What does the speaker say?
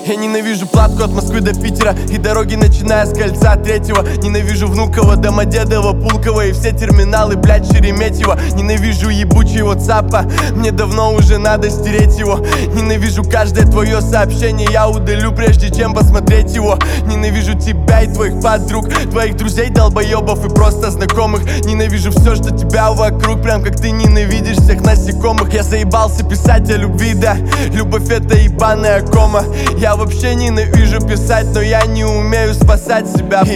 Я ненавижу платку от Москвы до Питера и дороги, начиная с кольца 3-го. Ненавижу Внуково, Домодедово, Пулково и все терминалы, блядь, Шереметьево. Ненавижу ебучий ватсапа, мне давно уже надо стереть его. Ненавижу каждое твое сообщение, я удалю, прежде чем посмотреть его. Ненавижу тебя и твоих подруг, твоих друзей, долбоебов и просто знакомых. Ненавижу все, что тебя вокруг, прям как ты ненавидишь всех насекомых. Я заебался писать о любви, да, любовь это ебаная кома. Я вообще ненавижу писать, но я не умею спасать себя. И